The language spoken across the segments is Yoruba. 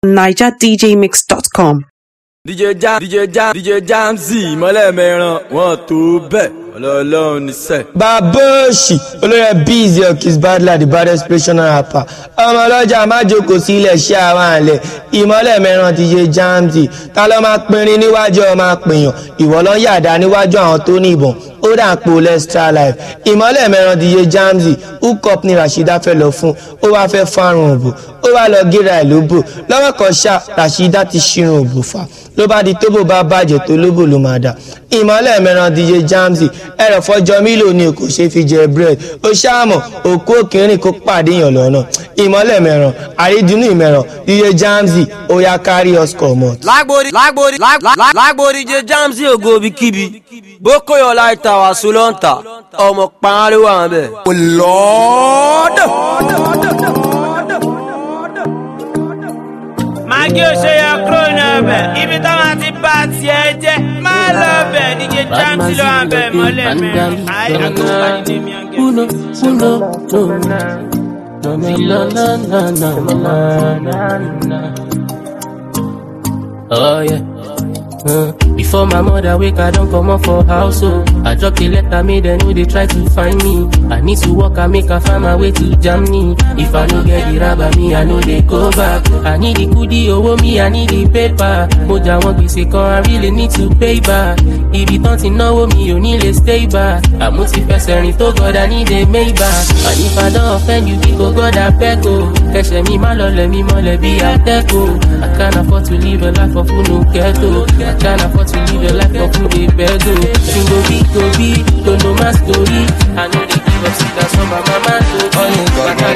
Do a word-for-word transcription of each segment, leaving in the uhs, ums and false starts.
niger d j mix dot com. D J Jam, D J Jam, D J Jamzy, mọ́lẹ̀ mẹ́ràn, wọ́n tó bẹ́ẹ̀, ọlọ́ọ̀lọ́ọ̀ ní sẹ́. Baboshi, olóyè busy Kiss Badla, the baddest professional rapper. Ọmọ ọlọ́jà má jókòó sí ilẹ̀ ṣé àwọn àlẹ̀. Ìmọ́lẹ̀ mẹ́ràn D J Jamzy. Ta ló máa pinrin níwájú ọmọ àpèyàn? Ìwọ ló ń yàdá níwájú àwọn tó ní ìbọn. Ó dà pò Extra Life. Ìmọ́lẹ̀ mẹ́ràn D J Jamzy. Hook up ni Rashida fẹ́ lọ fún. Ó wá fẹ́ fárun òbò. Ó wá lọ gíra ẹ̀ lóbò. Lọ́wọ́ kan ṣá Rashida ti ṣírun òbò fà. Ló bá di tóbò bá bàjẹ́ tó lóbò ló máa dà. Ìmọ́lẹ̀ mẹ́ràn D J Jamzy. Ẹ̀rọ fọjọ́ mílò ni kò ṣe fi jẹ bread. Ó ṣáàmọ̀ òkú òkèrìn kó pàdé yàn lọ́nà. Ìmọ́lẹ̀ mẹ́ràn àrídùnnú ìmẹ̀ràn D J Jamzy ó yá carry us comot. Lágbórí lágbórí lágbórí D J Jamzy ògo bíkíbi. Boko yọ láìta wà sólọ́ǹtà. Ọmọ pàálí wà ń bẹ̀. Lọ́ọ̀dọ̀. Magi o ṣe ya kúrò ní ọbẹ̀, ibi táwọn ti bá tiẹ̀ jẹ́, máa lọ bẹ̀ D J Jamzy ló wà bẹ̀ mọ́lẹ̀ mẹ́rin. Ayé àgọ́gbà ní tèmi àgẹ́. Uno, uno, uno. Oh yeah. Uh, before my mother wake, I don't come up for house, so I drop the letter, made them know they try to find me. I need to walk and make a find my way to Germany. If I don't get the rubber, me, I know they go back. I need the goodie over me, I need the paper. Moja won't be sick, or I really need to pay back. If you don't know me, you need to stay back. I'm multi-facing to God, I need a Maybach. And if I don't offend you, go God, I beg go. Catch me, my lord, let me, more, let me, I go. I can't afford to live a life of who no ghetto. I can't afford to live a life of who they beg go. Sing go be, go be, don't know my story. I know they give up, see that's what my mama told me. But I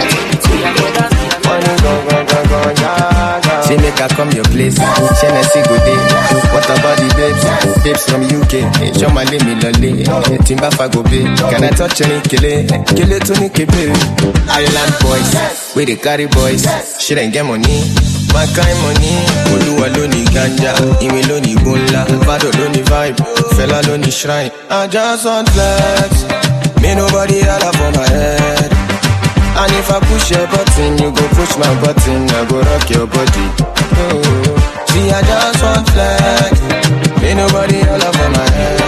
She make her come your place. Tennessee go day. What about the babes? Babes from U K. Show my name in Lolly. Timba Fago Bay. Can I touch any kille? Kille to Nikibe. Island boys. We the carry boys. She ain't get money. My kind money. Oluwa loni ganja. Imi loni gunla. Vado loni vibe. Fella loni shrine. I just want flex. Me nobody holla for my head. And if I push your button, you go push my button, I go rock your body. Oh, see, I just want flex. Ain't nobody all over my head.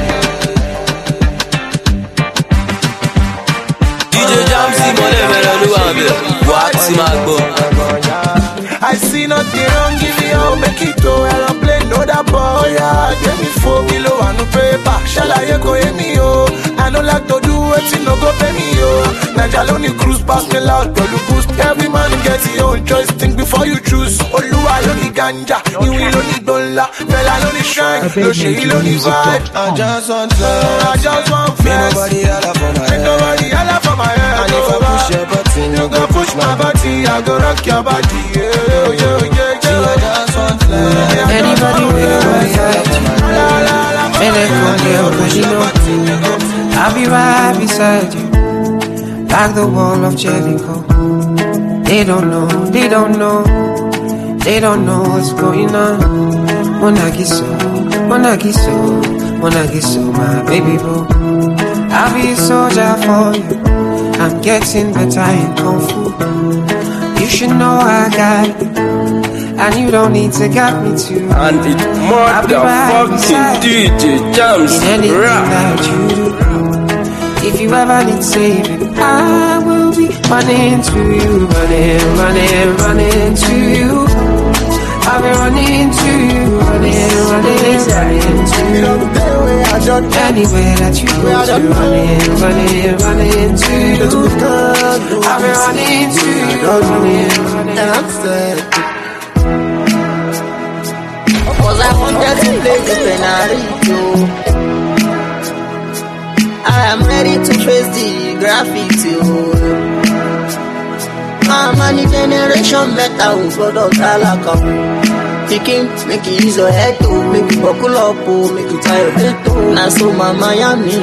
D J Jamzy, mọ́lẹ̀ mẹ́ràn ló wà ń bẹ̀. Wà á ti máa gbọ́. I see nothing wrong, give me all, make it to aeroplane, no that boy, yeah. Give me four kilo and no paper, shall I go in me, oh. I don't like to do it, no go pay me, oh. Najaloni cruise past me loud, but you boost. Every man gets his own choice, think before you choose. Oluwa loni ganja, you will only dollar. Fella loni shrine, no she loni vibe. I just want flex, I just want flex. Ain't nobody holla for my head. Ain't nobody holla for my head. And if I push your button, you go push my body, I go rock your body, yeah. Yeah, yeah, yeah. I just want flex. Anybody will I'll be right beside you, like the wall of Jericho. They don't know, they don't know, they don't know what's going on. Monagiso, Monagiso, Monagiso, my baby boo. I'll be a soldier for you. I'm getting better in Kung Fu. You should know I got it, and you don't need to get me too. And it's motherfucking D J Jamzy. In anything that you do. If you ever need saving, I will be running to you, running, running, running to you. I'll be running to you, running, running, running to you. Anywhere that you go to, running, running, running to you. I'll be running to you, running, running. And I'm sad. Cause I wanted to play the penalty. I am ready to face the graffiti. I'm a new generation better with God of Talaka. Thinking, make it use your head to make it buckle up, oh, make it tie your head to. Now so my Miami.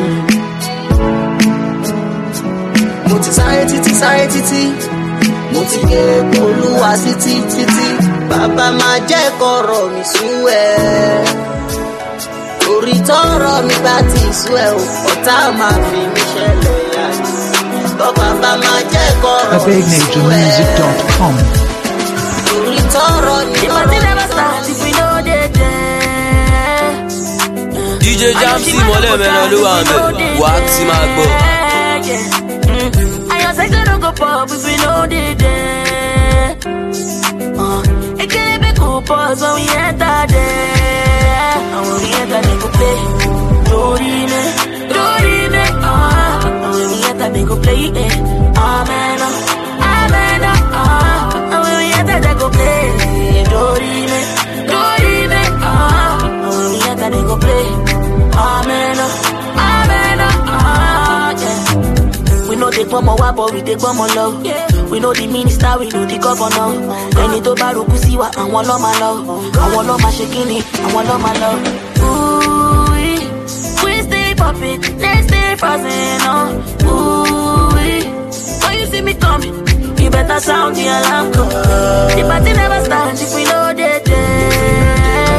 Multi society, society. Multi get Oluwa city, city. Baba ma jẹ́ kọ́rọ̀ mi sú ẹ. Orí tọ́rọ̀ mi bá ti sú ẹ, ọ̀tá máa fi mi ṣẹlẹ̀ yá. Baba ma jẹ́ kọ́rọ̀ mi sú ẹ. Orí tọrọ ni The party never start if we know they there. D J Jamzy mọ́lẹ̀ mẹ́rin ló wà ń bẹ̀ wá tí máa gbọ́. I just say don't go pop if we know they there. It can't be cool pause when we enter there. And when we enter they go play. Dorime, Dorime, ah. And when we enter they go play it. Amen, amen, ah. And when we enter they go play. Dorime, Dorime, ah. And when we enter they go play. Amen, amen, ah. Yeah. We know they come our but we take come on low. We know the minister, we know the governor. Ẹni tó bá rògbò sí wa, àwọn ló máa lọ. Àwọn ló máa ṣe kíni, àwọn ló máa lọ. Ooh, we stay popping, they stay frozen, oh. Ooh, when you see me coming, you better sound the alarm call. The party never starts if we know they there.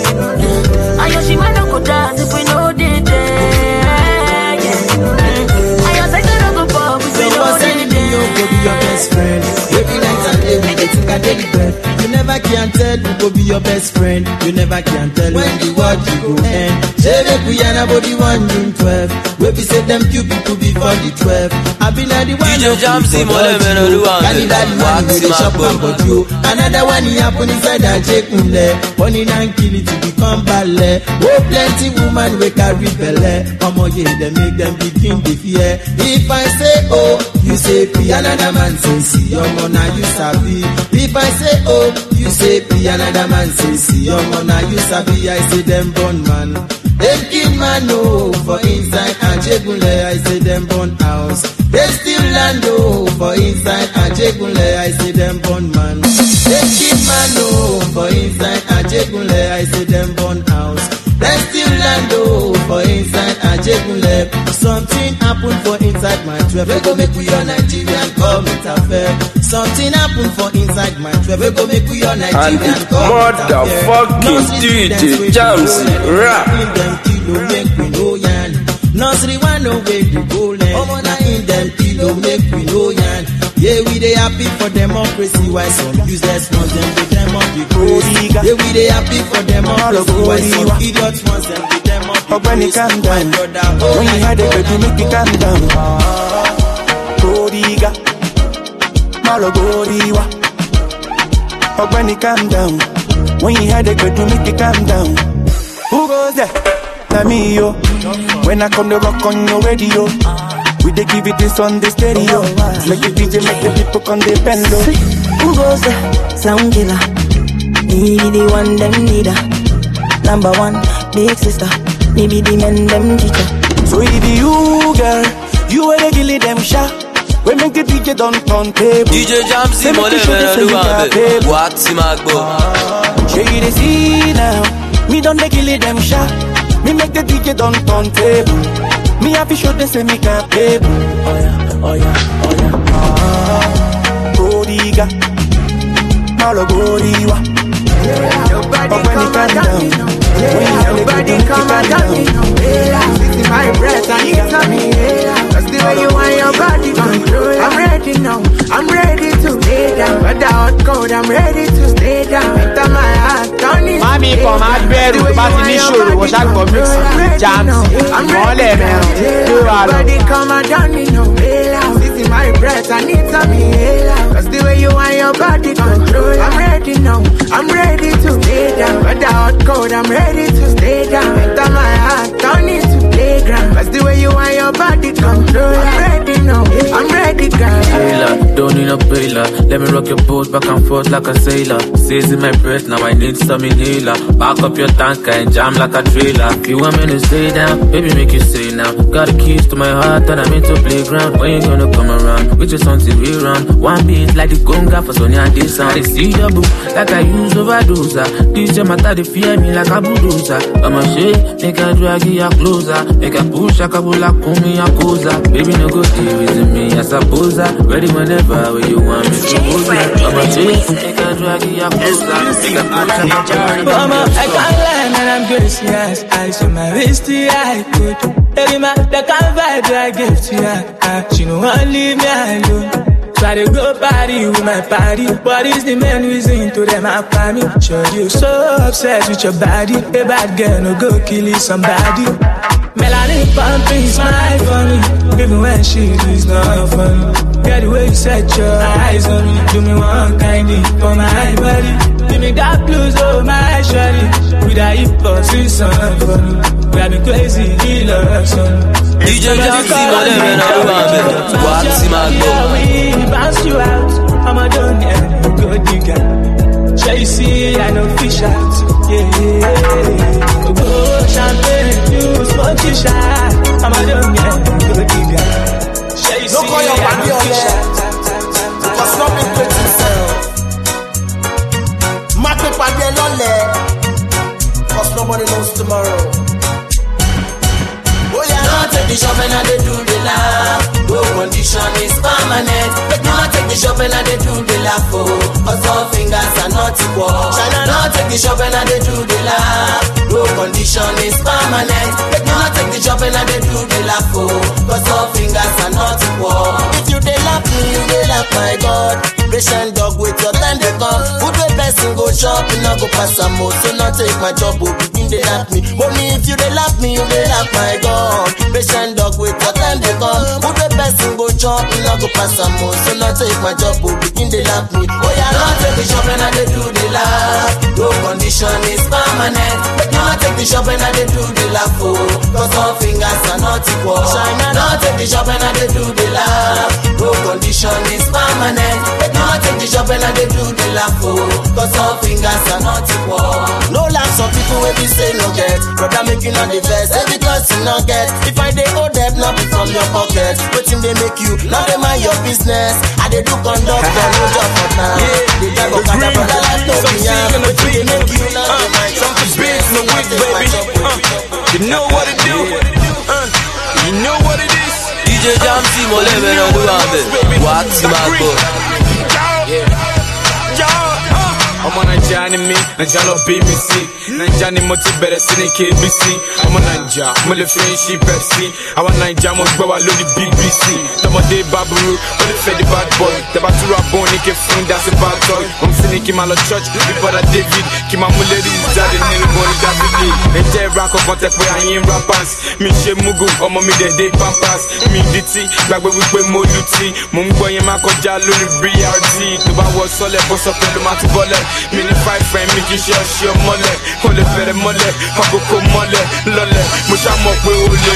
And your shima no go dance if we know they there. Yeah. And your second no go pop if we know they there. You go be your best friend. Every night and day we get think I daily bread. You never can tell who go be your best friend. You never can tell when the world you go end. Say make we yarn about the one June twelve. Where we say them few people before the twelve. I been at the one D J Jamzy mọ́lẹ̀ mẹ́rin ló wà ń bẹ̀ wá tí máa gbọ́. Another one he happen inside and check unle. Money and kill it to become ballet. Oh plenty woman we carry belle. Omo ye they make them begin to fear. If I say oh, you say P, another man say see. Omo na you sabi. If I say oh, you say P, another man say see. Omo na you sabi. I say them born man. Them kill man oh for inside and Jegunle. I say them born house. They still land oh for inside and Jegunle. I say them born man. They kill man oh for inside and Jegunle. I say them born house. They still land oh for inside and Jegunle. Something happen for inside my twelve. We go make we your Nigerian government affair. Something happen for inside my twelve. We go make we your Nigerian government affair. Motherfucking D J Jamzy rap. Make we know yan. Nursery one no way to go land. Omo na in them kilo make we know yan. Yeah, we dey happy for democracy. Why some useless ones them with them on the crazy. Yeah, we dey happy for democracy. Why some idiots ones them with them on the crazy. When it calm down, when you had it, baby, make it calm down. Goriga, malo goriwa. When it calm down, when you had it, baby, make it calm down. Who goes there? Na me yo. When I come to rock on your radio, we dey give it this on the stereo. Make the D J, make the people come the bend low. Who goes there? Sound killer. Me be the one them neither. Number one, big sister. Me be the man them teacher. So it be you girl, you are the gilly them shot. We make the D J don't turn table. D J Jamzy mọ́lẹ̀ mẹ́rin ló wà ń bẹ̀ wá tí máa gbọ́. Show you the see now, me don't the gilly them shot. Me make the D J don't turn table. Me have to show them say me can't play. Oh yeah, oh yeah, oh yeah. Ah, Goriga, malo Goriwa. Nobody come and down me, nobody come and down me. This is my breath, I need something. That's the way you want your body control. I'm ready now, I'm ready to lay down. But the hot cold, I'm ready to stay down. Enter my heart, turn it. Mami come out better, but in this show, what I go mix Jamzy. Mole man, nobody come and down me, no. This is my breath, I need something. That's the way you want your body control. I'm ready now, I'm ready to lay down. But the hot cold, I'm ready to stay down. Enter my heart, turn it to playground. That's the way you want your body control. I'm ready now, I'm ready, girl. Sailor, don't need no bailer. Let me rock your boat back and forth like a sailor. Says in my breath, now I need some inhaler. Back up your tanker and jam like a trailer. If you want me to stay down, baby make you say now. Got the keys to my heart and I'm into playground. When you gonna come around? We just until we run. One beat like the conga for Sonia and this sound. They see your boo like I use overdose. This your matter, they fear me like a bulldozer. I'm a shit, make a drag you closer. Make a push, a kabula, pull me a cosa. Baby no go stay with me, I suppose. Ready whenever when you want me to move. I'm a shit, make a drag you closer. Make a push, a kabula. Mama, I can't lie, man, I'm gracious. I show my wrist to you, I could. Every man, the kind vibe I give to you, uh, she no want leave me alone. So I dey go party with my party. What is the main reason to them I me? Sure you so obsessed with your body. A bad girl no go kill somebody. Melanie pumping smile for me, even when she is not funny. Get the way you set your eyes on me. Do me one kindly for my body. Give me that blues, oh my shawty. With a hip hop, sing song for me. Grab me crazy, he loves son. D J Jamzy, whatever, now do my best. What, see my girl. We bounce you out, I'm a done, yeah, good digger. Shall you see, I know fish out, yeah, yeah. Go champagne, you smoke you shot, I'm a done, yeah, good digger. Shall you see, I know fish out. Because nothing great himself. My paper, they're lonely. Because nobody knows tomorrow. Oh yeah, not take the shop and I they do the laugh. No condition is permanent. But not take the shop and I they do the laugh. Oh, cause all fingers are not equal. China not take the shop and I they do the laugh. No condition is permanent. But not take the shop and I they do the laugh. Oh, cause all fingers are not equal. If you they laugh me, you they laugh my God. Patient dog with your time they come. Good way person go shop, you not go pass some more. So not take my job, oh, begin they laugh me. Only if you they laugh me, you they laugh my God. Patient dog with your time they come. Good way person go shop, you not go pass some more. So not take my job, oh, begin they laugh me. Oh yeah, not take the shop and I they do the laugh. No condition is permanent. But not take the shop and I they do the laugh. Oh, cause all fingers are not equal. China not take the shop and I they do the laugh. No condition is permanent. But not take the shop and I they do the laugh. Oh, cause all fingers are not equal. No laugh, some people will be say no get. Brother making on the best, say because you not get. If I they owe debt, not be from your pocket. Waiting they make you, not they mind your business. I they do conduct, no job for now. They drive a car, brother like no beyond. Waiting they make you, not they mind your business. No week, baby. Uh, you know what it do. Uh, you know what it is. D J Jamzy, whatever, now do my best. What, see my girl. I'm on a journey, Naija love B B C. Naija ni mo ti bẹ̀rẹ̀ sí ní K B C. I'm on Naija, mo lè fi ṣí Pepsi. Àwọn Naija mo gbọ́ wa lórí B B C. Tọmọdé Baburu, ó lè fẹ́ di bad boy. Tẹ̀bá túrú àbọ̀ ní kí fún dásí bad toy. Òun sì ní kí máa lọ church, bí bọ́dà David. Kí máa mú lérí jáde nínú bọ́ọ̀lì Dáfídì. Ẹ̀jẹ̀ ìra kankan tẹ pé àyín rappers. Mi ṣe mugu, ọmọ mi dẹ̀ dé pampers. Mi di tí, gbàgbé wípé mo lu tí. Mo ń gbọ́ yẹn máa kọjá lórí B R T. Tó bá wọ sọ́lẹ̀, bó sọ pẹ̀lú máa tún bọ́lẹ̀. Mi ní five friend mi kì í ṣe ọṣẹ mọ́lẹ̀. Kò lè fẹ̀rẹ̀ mọ́lẹ̀, àkókò mọ́lẹ̀ lọ́lẹ̀. Mo ṣá mọ̀ pé ó lè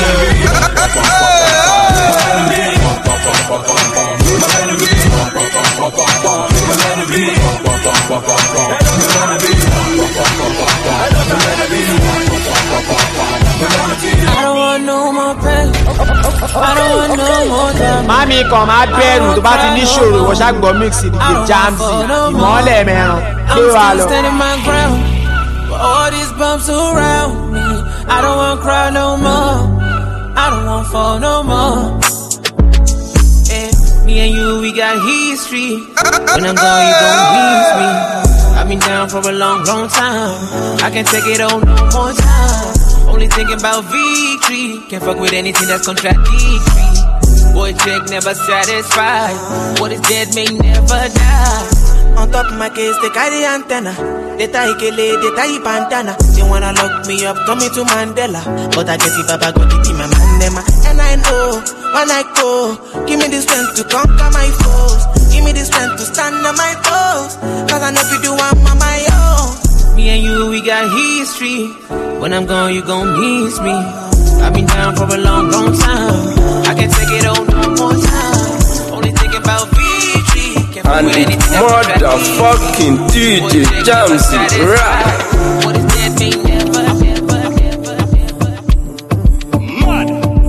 I don't want no more pain. I don't want no more time. Mami kan máa bẹ̀rù tó bá ti ní ṣòro wọ́n ṣàgbọ́ mix D J Jamzy ìmọ̀ọ́lẹ̀ mẹ́ran gbé wa lọ. All these bumps around me, I don't want to cry no more. I don't want to fall no more. Yeah, me and you, we got history. When I'm gone, you gon' miss me. I've been down for a long, long time. I can't take it on no more time. Only thinking about victory. Can't fuck with anything that's contradictory. Boy, check never satisfied. What is dead may never die. On top of my case, they carry antenna. They tie kele, they tie pantana. They wanna lock me up, coming to Mandela. But I guess if Papa got it in my mandema. And I know, when I go, give me the strength to conquer my foes. Give me the strength to stand on my toes. Cause I know if you do, I'm on my own. Me and you, we got history. When I'm gone, you gon' miss me. I've been down for a long, long time. I can't take it on no more time. Only thinking about victory. And the motherfucking D J Jamzy rap. What is dead may never, never, never, never. Mud.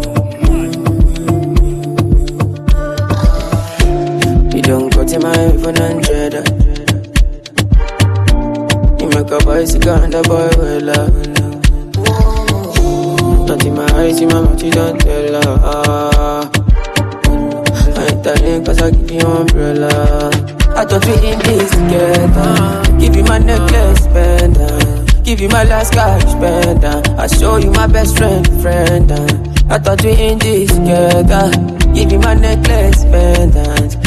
You don't go to my iPhone hundred. You make a bicycle and a boy will love. Not in my eyes, in my mouth, you don't tell her. I ain't telling cause I give you umbrella. I thought we in this together. Give you my necklace, pendant. Give you my last cash, pendant. I show you my best friend, friend. I thought we in this together. Give you my necklace, pendant.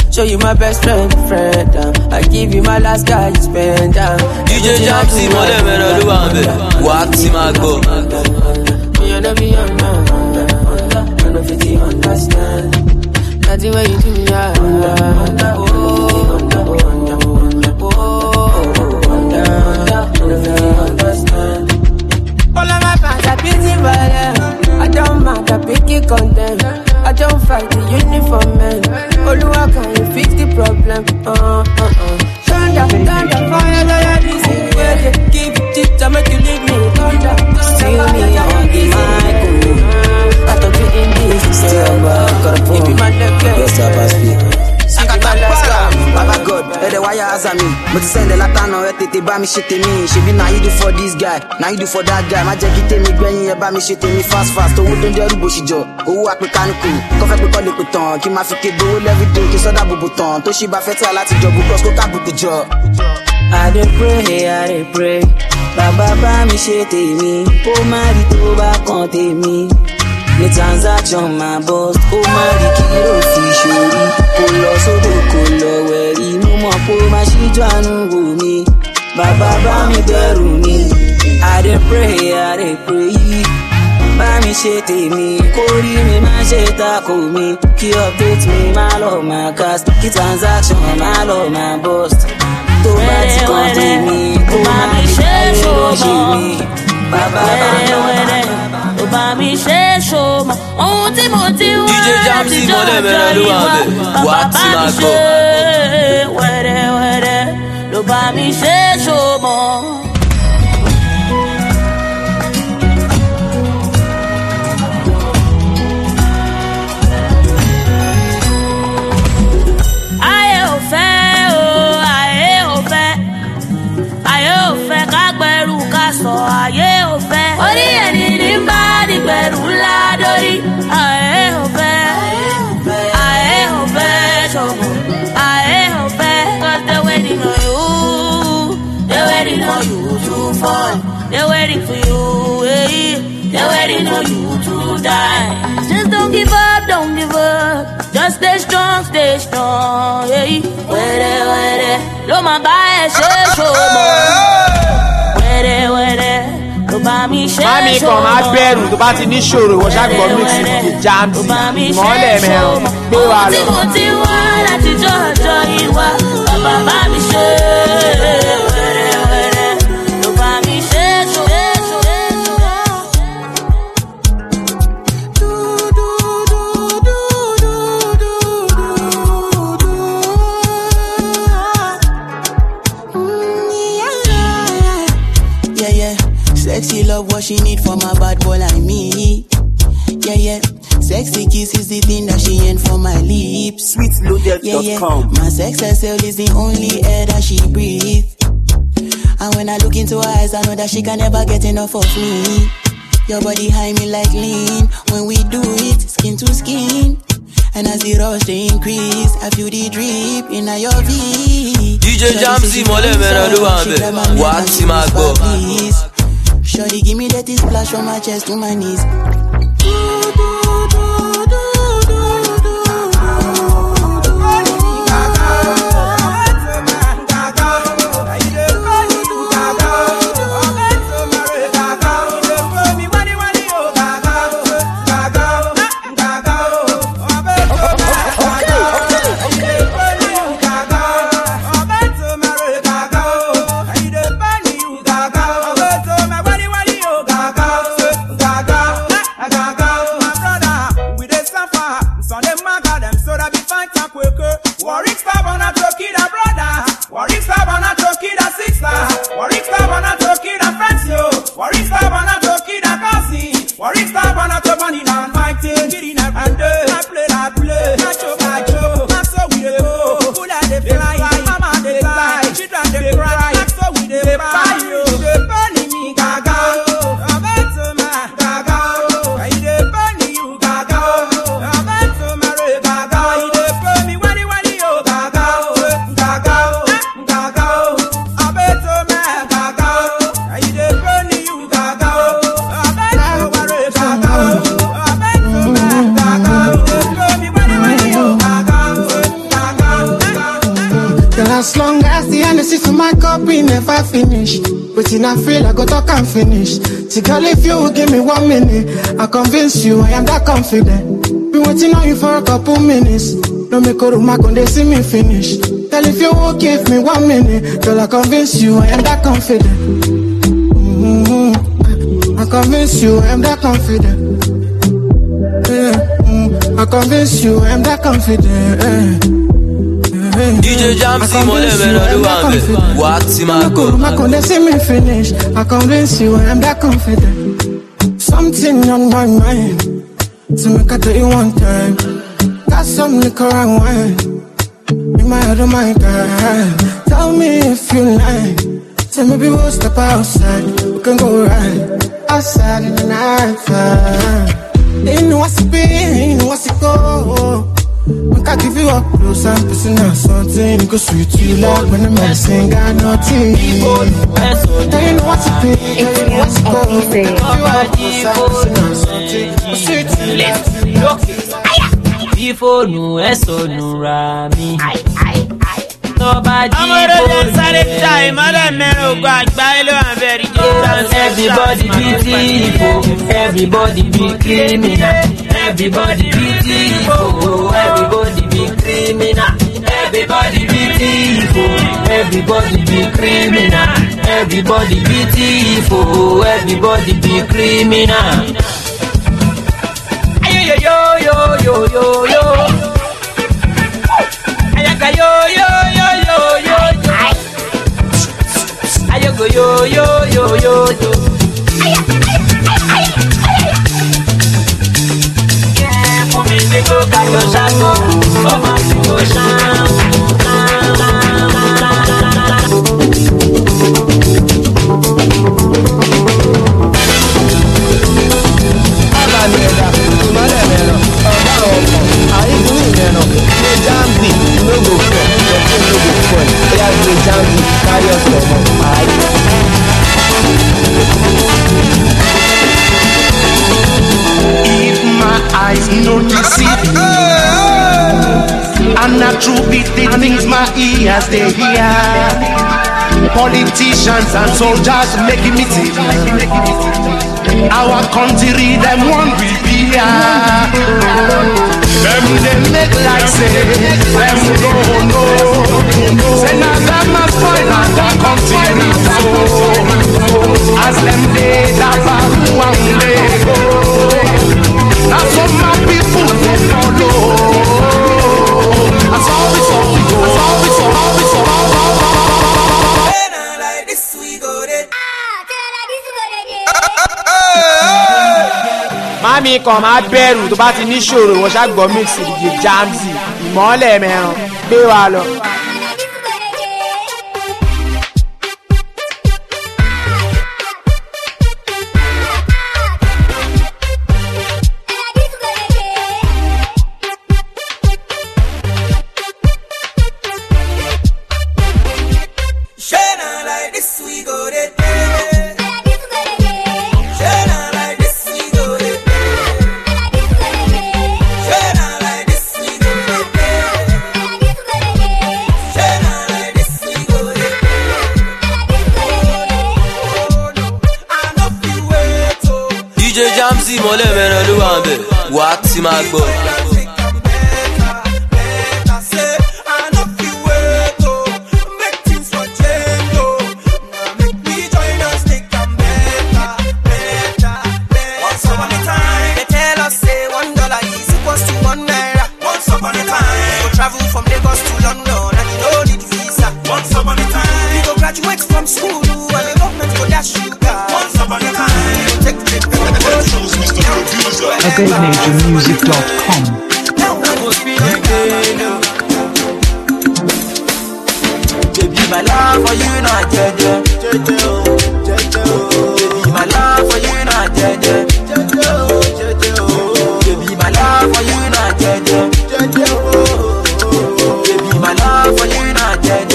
Show you my best friend, friend. Um, I give you my last guy, you spend down. D J Jamsey, mole mero lu ambe. Waxi mago. You know me under, under, under. I know fifty understand. Nothing what you do, yeah. Under, under, oh, under, under, under, oh, under, under. I know fifty understand. All of my fans are busy violent. I don't mind, I pick it content. I don't fight the uniform man. Oluwa, can you fix the problem? Uh, uh, uh. Thunder, thunder, fire, fire, this is where they give it, I make you leave me. Thunder, see me on the mic. I thought you in this, say I'm back, gotta pull. Give me my neck, yes, I pass speak. I got my last guy, Baba God, hey, the wire has a me. But you send the latano, they buy me shit in me. She be now you do for this guy, now you do for that guy. My jacket me, when you buy me shit in me fast, fast. To wooden the bush job, oh, I can cool. Coffee we call it with tongue, keep my fake do every day, kiss other bubuton. To she ba feta lati job, because go kabuku job. I dey pray, I dey pray. Baba buy me shit in me, oh, marry to back on me. The transaction, my boss, oh, marry kilo fish, Kolo sodo, kolo weri, mumo po mashijo anu me. Baba ba mi beru me. I dey pray, I dey pray. Ba mi shete me, kori me ma sheta ko me. Ki update me, my love, my cast. Ki transaction, my love, my boss. To bati konti me, oh my shesho me. Baba ba Oba mi shesho ma, ohun tí mo ti wá. D J Jamsey mole mero lu ambe, waxi mago. Were were, lo ba mi shesho mo. Aye o fẹ́ o, aye o fẹ́, aye o fẹ́ ká gbẹ̀rù ká sọ aye o fẹ́. Orí ẹni ní bá ní gbẹ̀rù ńlá dórí. Aye o fẹ́, aye o fẹ́ ṣọ̀gbọ̀n, aye o fẹ́. Cause they waiting on you, they waiting on you to fall, they waiting for you, eh? They waiting on you to die. Just don't give up, don't give up. Just stay strong, stay strong, eh? Were were, lo ma ba e ṣe ṣomo. Were were. Mami kan máa bẹ̀rù tó bá ti ní ṣòro ìwọ ṣàgbọ́ mix D J Jamsey ìmọ̀lẹ̀ mẹ́rin gbé wa lọ. Tí mo ti wá láti jọjọ ìwà bàbá bá mi ṣe wẹ́rẹ́wẹ́rẹ́ ló bá mi ṣe ṣòro. Sexy love what she need from a bad boy like me. Yeah, yeah. Sexy kiss is the thing that she ain't for my lips. sweet loaded dot com. Yeah, yeah. My sex herself is the only air that she breathes. And when I look into her eyes, I know that she can never get enough of me. Your body high me like lean. When we do it, skin to skin. And as the rush they increase, I feel the drip in your V. D J Jamsey mole mero lu ambe, waxi mago. Shorty, give me that splash from my chest to my knees. never finish. But in I feel I go talk and finish. See, girl, if you give me one minute, I convince you I am that confident. Been waiting on you for a couple minutes. No make a room, I can they see me finish. Girl, if you will give me one minute, girl, I convince you I am that confident. Mm-hmm. I convince you I am that confident. Yeah. Mm-hmm. I convince you I am that confident. Yeah. D J Jamzy, mon level, what see my go? I can see me finish. I convince you I am that confident. Something on my mind, so make I tell you one time. Got some liquor and wine in my head, oh my God. Tell me if you like. Tell me we'll step outside. We can go right outside in the night time. They know what's it be, they know what's it go. Make I give you up close and personal something. Go sweet you like when the medicine got nothing. They know what's it be, they know what's it go. Make I give you up close and personal something. Go sweet you like. Before no eso no rami. Nobody. Everybody beautiful, everybody be criminal. Everybody beautiful, everybody be criminal. Everybody beautiful, everybody be criminal. Everybody beautiful, everybody be criminal. Yo yo yo yo yo yo. Ayaka yo yo yo yo yo yo. Ayaka yo yo yo yo yo. Yeah, for me to go back to Shago, for my devotion. Jamzy, no go fair, your team no go spoil. Yeah, D J Jamzy, carry us for more. If my eyes no deceive me, and not true beat the things my ears they hear. Politicians and soldiers making me think our country them one will be here. Them they make like say them no no. Say now them must spoil our country so. As them they that one day go. Now some my people they follow. That's all we saw. That's all we saw. All we saw. Mami kan máa bẹ̀rù tó bá ti ní ṣòro wọ́n ṣàgbọ́ mix D J Jamzy ìmọ́lẹ̀ mẹ́ran gbé wa lọ. D J Jamzy, mọ́lẹ̀ mẹ́ran ló wà ń bẹ̀ wá tí máa gbọ́. Travel from Lagos to London and you don't need visa. Once upon a time, you go graduate from school and the government go dash you car. Once upon a time, you take the A big nature music dot com. Baby, my love for you not dead. Baby, my love for you not dead. Baby, my love for you not dead. Baby, my love for you not dead.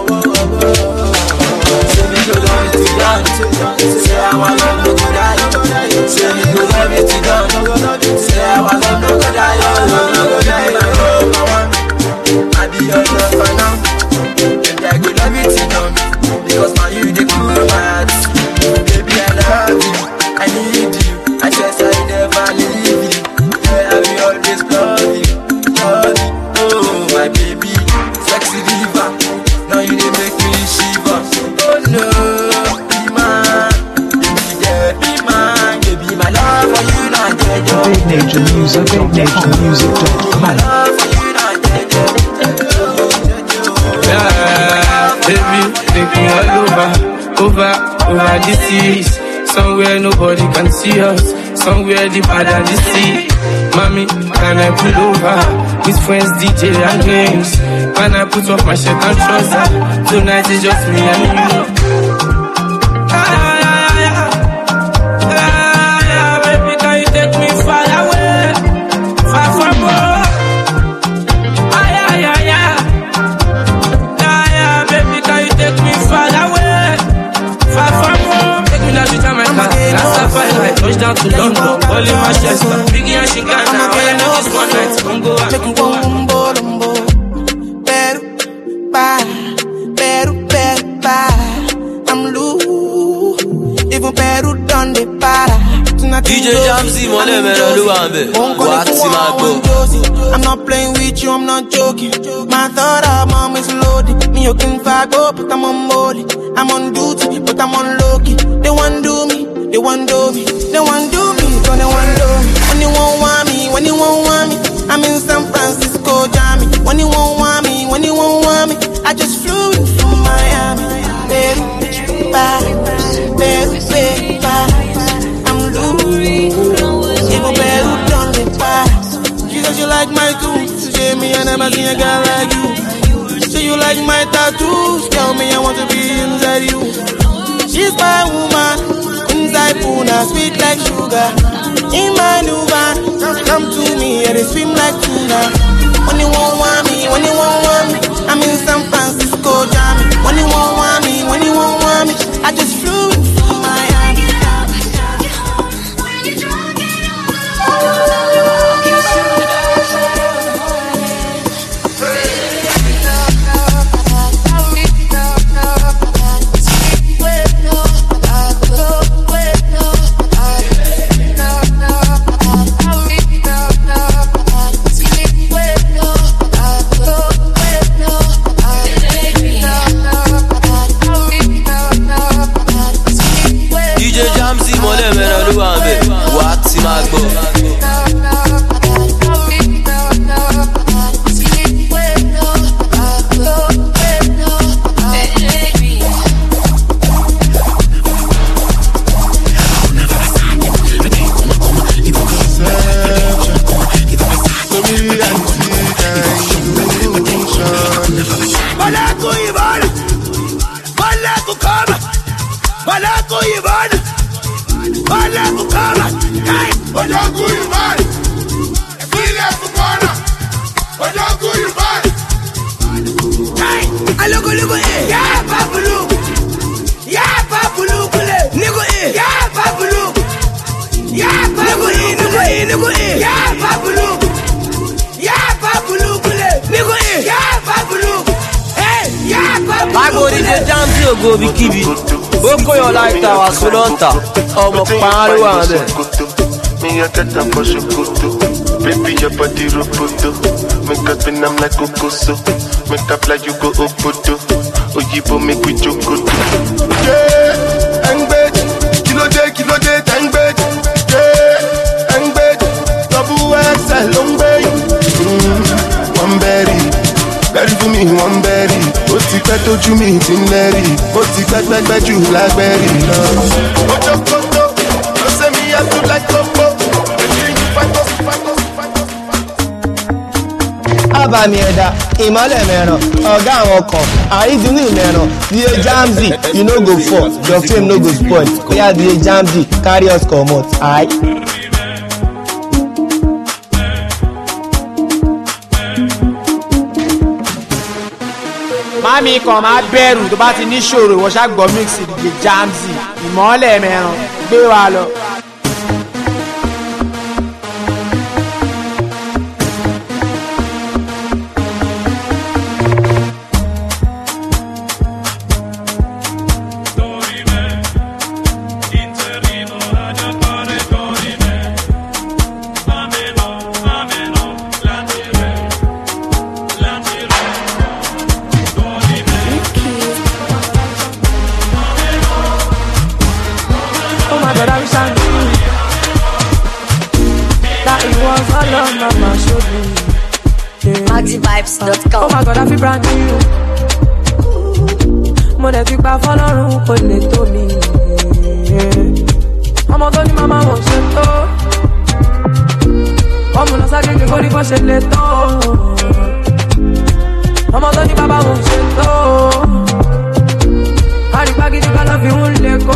Say me go love you to done. Say I want love no go die. Say me go love you to done. Say I want love no go die. Love no go die. I want. I be your love for now. And I go love you to done. Because my you over, over the seas. Somewhere nobody can see us. Somewhere deeper than the sea. Mommy, can I pull over? With friends, D J and games. Can I put off my shirt and trouser? Tonight is just me and you. Ah, yeah, yeah, yeah. Ah, yeah, baby, can you take me far away? Far from home. Ah, yeah, yeah, yeah. Ah, yeah, baby, can you take me far away? Far from home. Take me down to Jamaica. Last time I touchdown to London. Only Manchester. Biggie and Chicago. All I know is one night. Congo and Congo. Better, bye. Better, better, bye. I'm loose. Even better done the para. D J Jamzy, mon name is Luambe. I'm not playing with you, I'm not joking. My thought of mom is loaded. Me, you can fuck up, but I'm on molly. I'm on duty, but I'm on low-key. They want do me, they want do me. They want do me, so they want do me. When you won't want me, when you won't want me, I'm in San Francisco, Jammy. When you won't want me, when you won't want me, I just flew in from Miami. Baby, bye, baby, baby, bye. I'm loose, even better done the past. She said you like my tunes, she me I never seen a girl like you. Say you like my tattoos, tell me I want to be inside you. She's my woman, inside Puna, sweet like sugar. In my new van, come to me, yeah, they swim like tuna. When you won't want me, when you won't want me, I'm in San Francisco, Jammy. When you won't want me, when you won't want me, I just flew in from Miami. Ọmọ pàálù wà bẹ́ẹ̀. Me a get up for Shokoto. Baby, your body roboto. Make up in I'm like Kokoso. Make up like you go Obodo. Oyibo make we jokoto. Yeah, Engbed. Kilo day, kilo day, Engbed. Yeah, Engbed. Double X L on bay. One berry. Berry for me, one berry. Ó ti pẹ́ tójú mi ti ń lẹ́rì. Ó ti pẹ́ pẹ́ pẹ́ jù lágbẹ́rì lọ. Ojo koto, ló ṣe mi yá tó like Coco. Abami ẹ̀dá ìmọ̀lẹ̀ mẹ́ràn ọ̀gá àwọn kan àrídùnú ìmẹ̀ràn D J Jamzy you no go fall your fame no go spoil oya D J Jamzy carry us comot aye. Mami kan máa bẹ̀rù tó bá ti ní ṣòro ìwọ ṣá gbọ́ mix D J Jamzy ìmọ̀lẹ̀ mẹ́ràn gbé wa lọ. Maxi Vibes dot com. Oh my God, I feel brand new. mo dẹ̀ ti pa fọlọ́run kò lè tó mi. Ọmọ tó ní màmá wọn ṣe tó. Ọmọ lọ ságége kó ní bó ṣe lè tó. Ọmọ tó ní bàbá wọn ṣe tó. Àrígbá gidi kan lọ fi ń lè kó.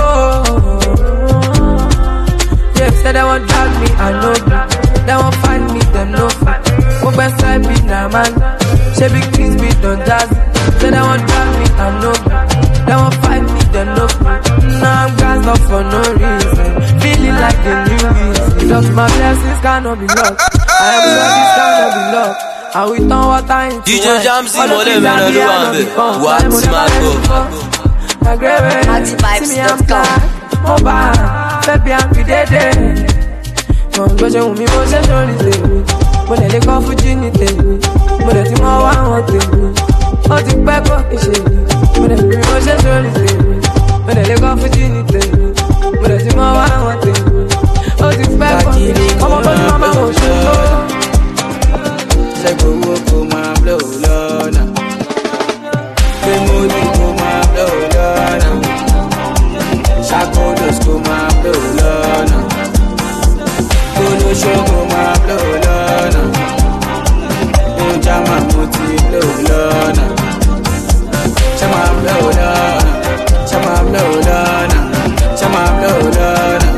Yeah, say they won't drag me, I know that. They won't find me, them no fight. Go best I be now, man. She big things be done jazz. Say they won't drag me, I know that. They won't find me, them no fight. Now I'm gassed up for no reason. Feeling like a new reason. Just my blessings cannot be lost. I am sure this cannot be lost. I will turn water into D J Jamzy, mole mena do ambe. What's my go? See me, I'm black. Mobile, baby, I'm dead. Mo ṣe wù mí mo ṣe sórí tèmi, mo lè lè kọ́ fújì ní tèmi, mo lè ti mọ wá àwọn tèmi, ó ti pẹ́ kó kì í ṣe mí, mo lè fi mo ṣe sórí tèmi, mo lè lè kọ́ fújì ní tèmi, mo lè ti mọ wá àwọn tèmi, ó ti pẹ́ kó kì í ṣe mí, ọmọ tó ní màmá ò ṣe tó. Ṣé gbowó kó máa blow lọ́nà? Ṣé mo ní kó máa blow lọ́nà? Ṣàkóso kó máa blow lọ́nà? Kolo shogo ma blow lọ́nà. Oja ma mo ti blow lọ́nà. Ṣé ma blow lọ́nà? Ṣé ma blow lọ́nà? Ṣé ma blow lọ́nà?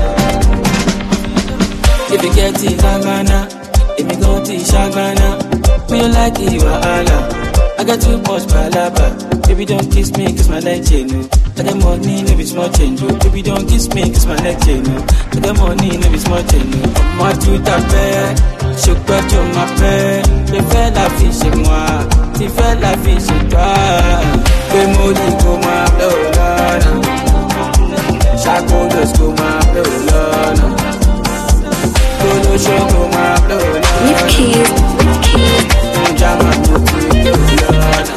If you get it Havana, if you go to Shagana, me you like it wahala. I got too much palaba. Baby don't kiss me, kiss my leg chain. I got money, no be small change. Baby don't kiss me, kiss my leg chain. I got money, no be small change. I'm out to that bed, je peux te m'appeler. Je fais la vie chez moi, tu fais la vie chez toi. Fais money comme un blowlana, chaque chose comme un blowlana. Kolo show comme un blowlana. With keys, with keys. Jama muti blowlana.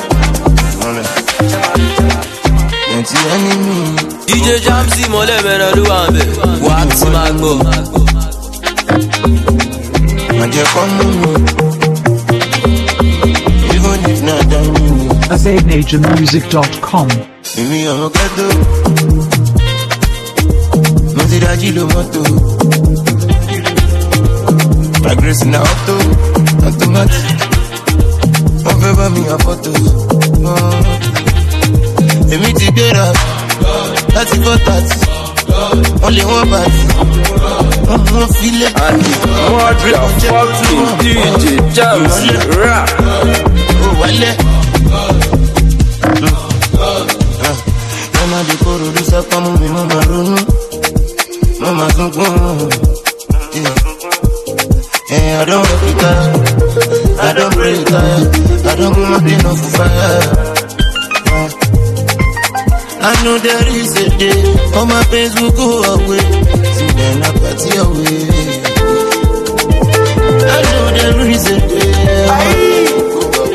D J Jamzy, mole mena do ambe. What's my go? A save nation music dot com. Mimi amo gato, no ti daji lo moto. Progress na auto, automatic. Wọ́n fẹ́ bá mi ya photo. Èmi ti gbéra láti four thirty. Wọ́n lè wọ́n bàtì. Wọ́n mú filẹ̀. Mother fucking D J Jamzy rap. Ó wálẹ̀. Mama di koro ló sápá mú mi, mo máa ronú. Mo máa sunkún. I don't work it out. I don't pray it out. I don't go my day no for fire. I know there is a day all my pains will go away. See then I party away. I know there is a day all my pains will go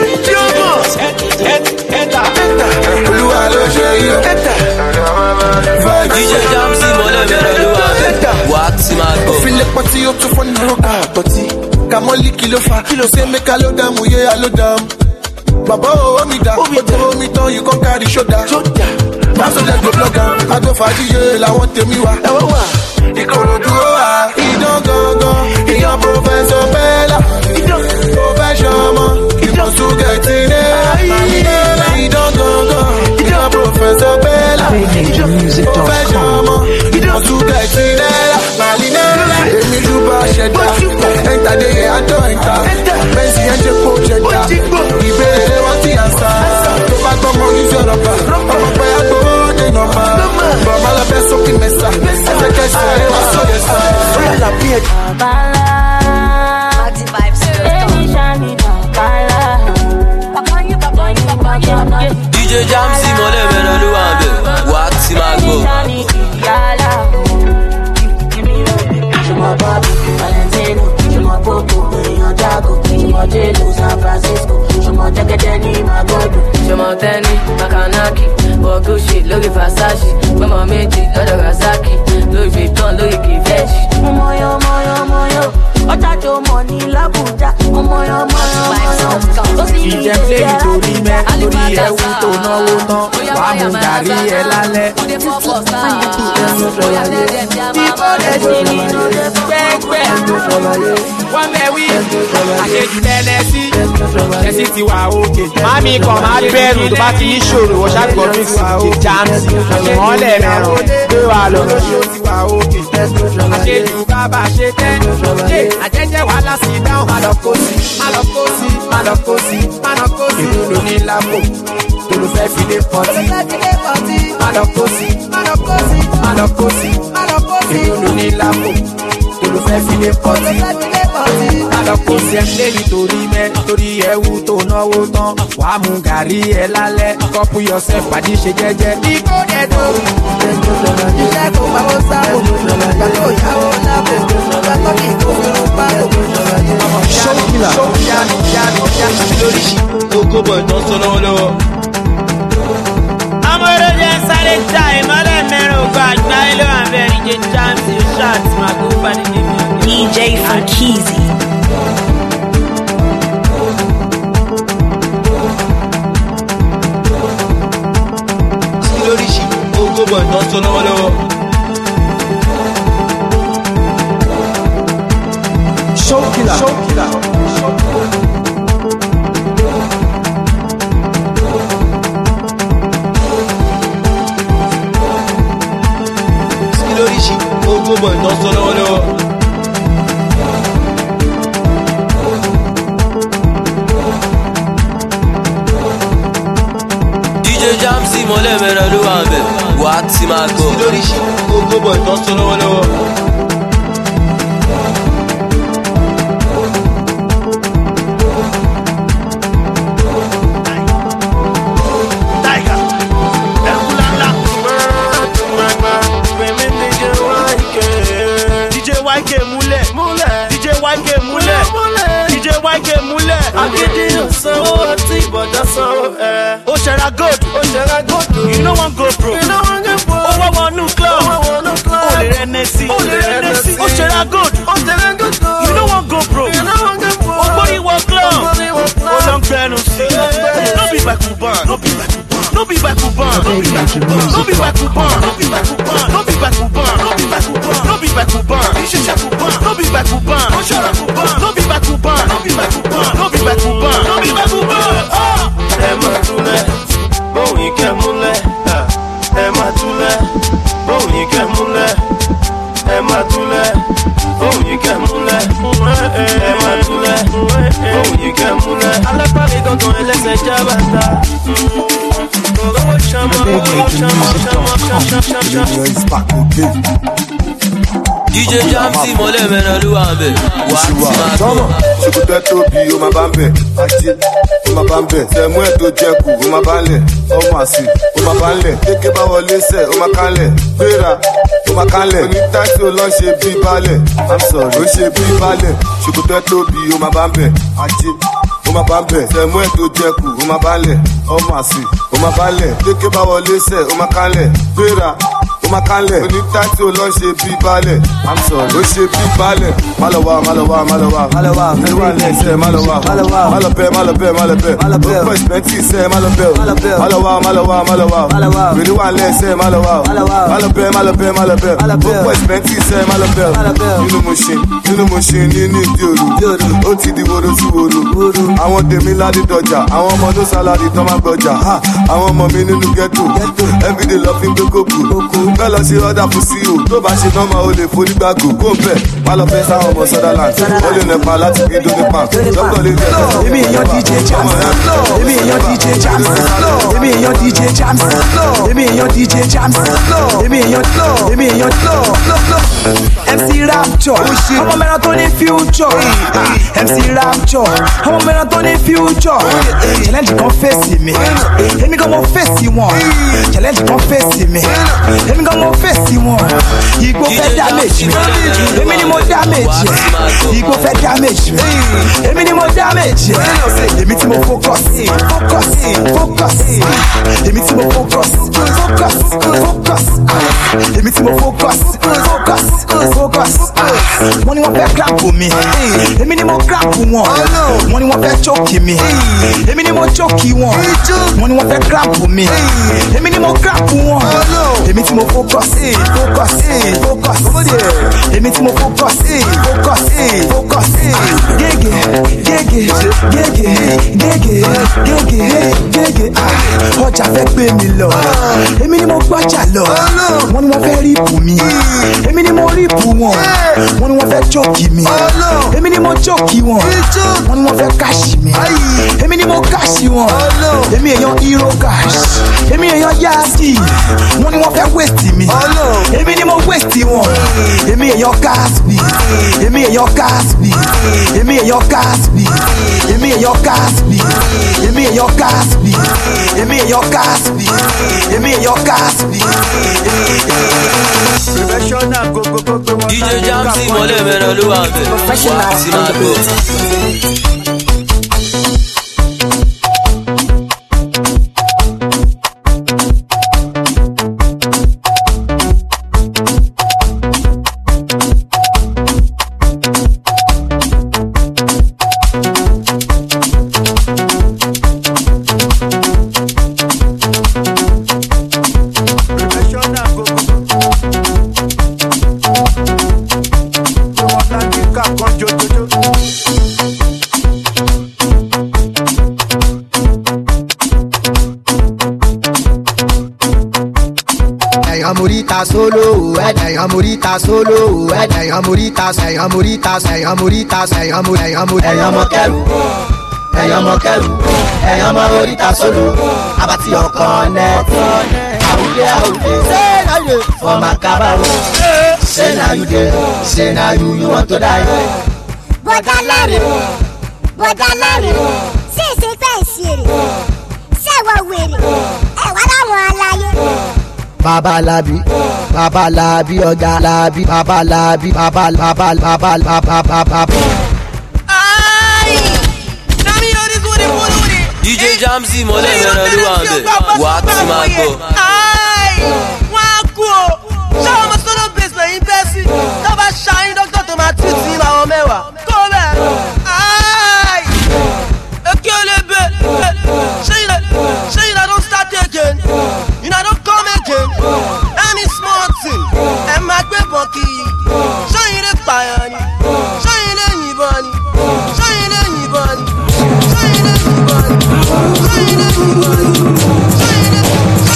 away. D J Jamzy, mole mena do ambe. What's my go? Feel like party up to fun rock party. Kamoli kilo fa kilo say make a load down, yeah I load down. Baba oh me da, oh me down, you gon' carry shoulder. Now so let go plug on. I go for D J, I want tell me why. He gonna do ah, he don't go go. He your professor Bella, he don't profession man. He must to get in there. He don't go go. He your professor Bella, profession man. He must to get in there. Malina, emi juba sheda. Enter the I don't enter. Benzi and the coach sheda. Ibere want the answer. To back on money zero pa. I'ma pay a go de no pa. But my love is so in messa. Essa que essa é a sua essa. Ela pia. Party vibes. D J Jamzy, mole mena do ambe. What's my go? San Francisco, Shimo Teketeni, Magodu, Shimo Teni, Makanaki, Bogushi, Louis Versace, Mama Meji, Lodo Razaki, Louis Vuitton, Louis Givenchy, Moyo, Moyo, Moyo, ọjà tó mọ̀ ní làbújá ọmọ yọ ọmọ yọ ọmọ yọ ó sì ní ìjẹ́ plé nítorí mẹ́ torí ẹ̀wù tó náwó tán wàá mú gàrí ẹ̀ lálẹ́. wọ́n mẹ́wí àṣejù lẹ́lẹ́sí ẹ̀sí ti wà òkè. mami kan máa bẹ̀rù tó bá ti ní ṣòro wọ́n ṣàgbọ́ mix ti Jamzy wọ́n lẹ̀ mẹ́ràn gbé wa lọ. àṣejù bàbá ṣe tẹ́ àjẹjẹ wàhálà sí dáhùn má lọ kó sí má lọ kó sí má lọ kó sí má lọ kó sí ìlú ní lápò tolu fẹ́ fi lé pọtí má lọ kó sí má lọ kó sí má lọ kó sí ìlú ní lápò tolu fẹ́ fi lé pọtí má lọ kó sí ẹ̀ lé nítorí mẹ́ torí ẹ̀wù tó náwó tán wàá mú gàrí ẹ̀ lálẹ́ kọ́pù yọ̀sẹ̀ pàdé ṣe jẹ́jẹ́ ikó dẹ̀ tó iṣẹ́ kò máa ń sáwò gbàgbọ́ ìyàwó lábò gbàgbọ́ kí kò fi ń pàrọ̀ ṣókìlà ṣókìlà ṣókìlà lórí ṣì. Kókó bọ̀ ìtàn sọ náà lọ́wọ́. amọ̀rọ̀ jẹ́ sáré ta ìmọ̀lẹ̀ mẹ́rin ògbà àgbà ilé wa bẹ̀rẹ̀ jẹ́ Jamzy shot máa kó pàdé níbi ọ̀gá. D J Funkeezy. lórí ṣì kókó bọ̀ ìtàn sọ náà lọ́wọ́. ṣókìlà ṣókìlà. lórí ṣì kókó bọ̀ ìtàn sọ náà lọ́wọ́. D J Jamzy mọ́lẹ̀ mẹ́rin ló wà bẹ̀ wà á ti máa gbọ́. lórí ṣì kókó bọ̀ ìtàn sọ náà lọ́wọ́. Agídí ò sanwó ọtí ìbọ̀dá sanwó ẹ̀. Ó ṣẹ̀ra gold, ó ṣẹ̀ra gold. You no wan go broke, you no wan go broke. Ó wá wọnú club, ó wá wọnú club. Ó lè rẹ̀ nẹ́sì, ó lè rẹ̀ nẹ́sì. Ó ṣẹ̀ra gold, ó ṣẹ̀ra gold. You no wan go broke, you no wan go broke. Ó gbórí wọ club, ó lọ ń gbẹnu sí. No be by Kuban, no be by Kuban. No be by Kuban, no be by Kuban. No be by Kuban, no be by Kuban. No be by Kuban, no be by Kuban. No be by Kuban, ìṣẹ̀ṣẹ̀ Kuban. No be by Kuban, ó ṣẹ̀ra Kuban. No be by Kuban, no be by Kuban. No be by Kuban, no be by Kuban. Ẹ máa túlẹ̀, bóun yìí kẹ́ múlẹ̀. Ẹ máa túlẹ̀, bóun yìí kẹ́ múlẹ̀. Ẹ máa túlẹ̀, bóun yìí kẹ́ múlẹ̀. Ẹ máa túlẹ̀, bóun yìí kẹ́ múlẹ̀. Alápàdé gangan ẹlẹ́sẹ̀ jábàtà. Kòró ṣàmọ́, ṣàmọ́, ṣàmọ́, ṣàmọ́, ṣàmọ́. D J Jamzy mọ́lẹ̀ mẹ́rin ló wà bẹ̀ wà á ti máa gbọ́. ṣùgbọ́n tóbi ó máa bá ń bẹ̀ ajé ó máa bá ń bẹ̀ tẹ̀mú ẹ̀ tó jẹ́kù ó máa bá ń lẹ̀ ọmọ àṣì ó máa bá ń lẹ̀ kéké bá wọlé sẹ̀ ó máa ká ń lẹ̀ gbéra ó máa ká ń lẹ̀ oní táìsì ó lọ ń ṣe bí balẹ̀ I'm sorry ó ń ṣe bí balẹ̀ ṣùgbọ́n tóbi ó máa bá ń bẹ̀ ajé ó máa bá ń bẹ̀ tẹ̀mú ẹ̀ tó jẹ́kù ó máa bá ń lẹ̀ ọmọ àṣì ó máa bá ń lẹ̀ kéké bá wọlé sẹ̀ ó máa ká ń lẹ̀ gbéra ó máa ká ń lẹ̀ oní táìsì ó lọ ń ṣe bí balẹ̀ I'm sorry ó ṣe bí balẹ̀ má lọ wá má lọ wá má lọ wá má lọ wá ẹni wà lẹ́sẹ̀ má lọ wá má lọ wá má lọ bẹ́ẹ̀ má lọ bẹ́ẹ̀ má lọ bẹ́ẹ̀ má lọ bẹ́ẹ̀ ó pọ̀ ìsìpẹ́ntì sẹ́ má lọ bẹ́ẹ̀ má lọ wá má lọ wá má lọ wá ẹni wà lẹ́sẹ̀ má lọ wá má lọ bẹ́ẹ̀ má lọ bẹ́ẹ̀ má lọ bẹ́ẹ̀ ó pọ̀ ìsìpẹ́ntì sẹ́ má lọ bẹ́ẹ̀ nínú mo ṣe nínú mo ṣe nínú ìdí òru ó ti di woro sí woro àwọn tèmi ládé dọjà àwọn ọmọ ní sálárì tán máa gbọjà àwọn ọmọ mi nínú ghetto everyday lọ fi ń gbé kókò bẹ́ẹ̀ lọ ṣe ọ̀dà fún sí o tó bá ṣe nọ́mà o lè forí gbàgbó kó ń bẹ̀ má lọ fẹ́ sáwọn ọmọ Sutherland ó lè nẹpa láti fi dóní pan dókítà lè jẹ́ ẹ̀sán. èmi èèyàn D J Jamzy èmi èèyàn D J Jamzy èmi èèyàn D J Jamzy èmi èèyàn D J Jamzy èmi èèyàn èmi èèyàn M C Rapture ọmọ mẹ́ran tó ní future M C Rapture ọmọ mẹ́ran tó ní future challenge kan fèsì mi èmi kan mo fèsì wọn challenge kan fèsì mi èmi kan mo fèsì wọn igbó fẹ́ damage mi èmi ni mo damage igbó fẹ́ damage mi èmi ni mo damage èmi tí mo focus focus focus èmi tí mo focus focus focus èmi tí mo focus focus focus wọ́n ní wọ́n fẹ́ clap mi. Èmi ni mo grab wọn. Wọ́n ní wọ́n fẹ́ choke mi. Èmi ni mo choke wọn. Wọ́n ní wọ́n fẹ́ grab mi. Èmi ni mo grab wọn. Èmi tí mo focus, focus, focus. Èmi tí mo focus, focus, focus. Gègé, gègé, gègé, gègé, gègé, gègé. Ọjà fẹ́ gbé mi lọ. Èmi ni mo gbọ́jà lọ. Wọ́n ní wọ́n fẹ́ rípù mi. Èmi ni mo rípù wọn. Wọ́n ní wọ́n fẹ́ jókì mi. Èmi ni mo jókì wọn. Wọ́n ní wọ́n fẹ́ káṣì mi. Èmi ni mo káṣì wọn. Èmi èèyàn hero cash. Èmi èèyàn yáàsì. Wọ́n ní wọ́n fẹ́ waste mi. Èmi ni mo waste wọn. Èmi èèyàn Caspi. Èmi èèyàn Caspi. Èmi èèyàn Caspi. Èmi èèyàn Caspi. Èmi èèyàn Caspi. Èmi èèyàn Caspi. Èmi èèyàn Caspi. Professional go go go go. D J Jamzy mọ́lẹ̀ mẹ́rin ló wà bẹ̀. Professional sí máa gbọ́. Solo, ẹ̀yàn morita solo, ẹ̀yàn morita, ẹ̀yàn morita, ẹ̀yàn morita, ẹ̀yàn mo, ẹ̀yàn mo, ẹ̀yàn mo kẹrù, ẹ̀yàn mo kẹrù, ẹ̀yàn mo morita solo, abati ọkàn nẹ́ẹ̀tì, àwùjẹ àwùjẹ, say na you for my cabaret, say na you dey, say na you you want to die. Bọ̀dá lẹ́rìn, bọ̀dá lẹ́rìn, ṣé ìṣe fẹ́ ìṣeré, ṣé ìwọ wèrè, ẹ̀wá láwọn aláyé. Baba Labi, Baba Labi, Oga Labi, Baba Labi, Baba Baba Baba Baba Baba. Aye, nami yori kuri kuri. D J Jamzy mọ́lẹ̀ mẹ́rin ló wà bẹ̀. Wà á ti máa gbọ́. Aye, wọ́n á kú o. Ṣé àwọn ọmọ solo base lẹ́yìn bẹ́ẹ̀ sí? Tó bá ṣáyín dókítà tó máa tún sí àwọn mẹ́wàá. Kó bẹ́ẹ̀. Aye, èké ò lè bẹ̀. Ṣé yìí ṣé yìí náà don start again? You know don't come again. Any small thing, ẹ máa gbé bọ̀ kì í. Ṣọ́yin lè pààyàn ni, ṣọ́yin lè yìnbọn ni, ṣọ́yin lè yìnbọn ni, ṣọ́yin lè yìnbọn ni, ṣọ́yin lè yìnbọn ni, ṣọ́yin lè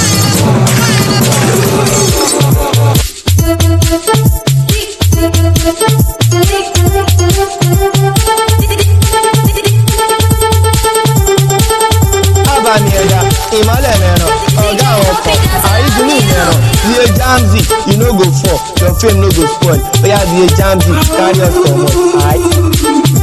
Abami ẹ̀dá, ìmọ̀lẹ̀ mẹ́ràn, ọ̀gá àwọn ọkọ̀, àìdùnnú mẹ́ràn, D J Jamzy, you no go fall, your fame no go spoil, oya D J Jamzy, carry us comot, aye.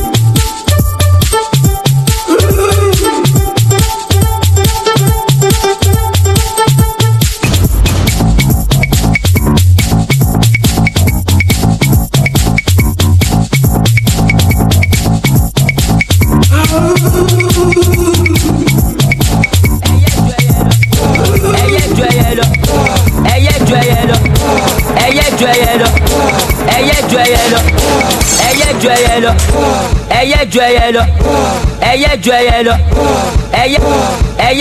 Ẹyẹ ju ẹyẹ lọ, ẹyẹ ju ẹyẹ lọ, ẹyẹ ẹyẹ.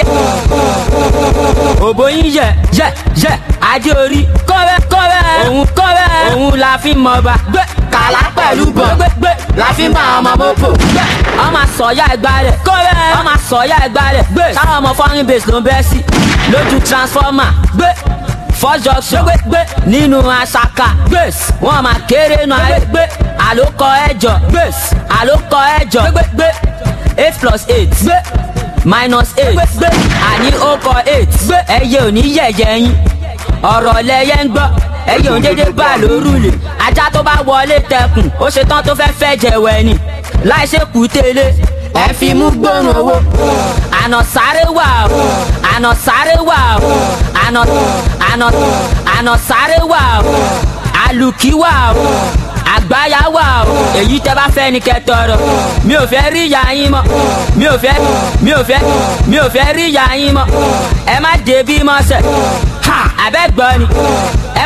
Òbò yín yẹ yẹ yẹ adé orí kọ́rẹ́ kọ́rẹ́ òun kọ́rẹ́ òun la fi mọ̀ bá gbé kàlá pẹ̀lú bọ̀ gbé gbé la fi mọ̀ ọmọ mọ́pò gbé ọmọ sọ̀yà ẹgbà rẹ̀ kọ́rẹ́ ọmọ sọ̀yà ẹgbà rẹ̀ gbé sáwọn ọmọ foreign base ló ń bẹ́ sí lójú transformer gbé. First junction gbé gbé nínú asaka gbèsè wọn máa kéré nù ayé gbé àlòkọ ẹjọ gbèsè àlòkọ ẹjọ gbé gbé eight plus eight gbé minus eight gbé gbé àní okọ eight gbé ẹyẹ òní yẹ̀yẹ́ yín ọ̀rọ̀ lẹyẹ ń gbọ́ ẹyẹ òun dédé bá lórúlé ajá tó bá wọlé tẹkùn ó ṣe tán tó fẹ́ fẹ́ jẹ̀wẹ̀ ni láì ṣe kú tẹ́lẹ̀ ẹ fi mú gbóòórùn owó àná sáré wà ó àná sáré wà ó àná àná àná sáré wà ó àlùkí wà ó àgbáyà wà ó èyí tẹ́ bá fẹ́ ni kẹ́ tọrọ mi ò fẹ́ rí ìyá yín mọ́ mi ò fẹ́ mi ò fẹ́ mi ò fẹ́ rí ìyá yín mọ́ ẹ má débi mọ́ sẹ̀ ha abẹ́ gbọ́ ni ẹ